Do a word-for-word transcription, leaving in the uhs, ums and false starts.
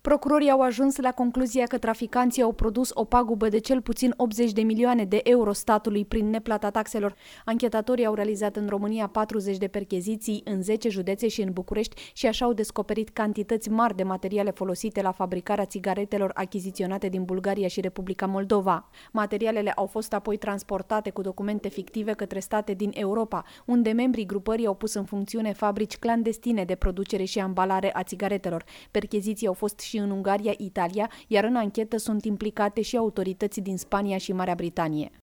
Procurorii au ajuns la concluzia că traficanții au produs o pagubă de cel puțin optzeci de milioane de euro statului prin neplata taxelor. Anchetatorii au realizat în România patruzeci de percheziții în zece județe și în București și așa au descoperit cantități mari de materiale folosite la fabricarea țigaretelor achiziționate din Bulgaria și Republica Moldova. Materialele au fost apoi transportate cu documente fictive către state din Europa, unde membrii grupării au pus în funcțiune fabrici clandestine de producere și ambalare a țigaretelor. Percheziții au fost și în Ungaria, Italia, iar în anchetă sunt implicate și autorități din Spania și Marea Britanie.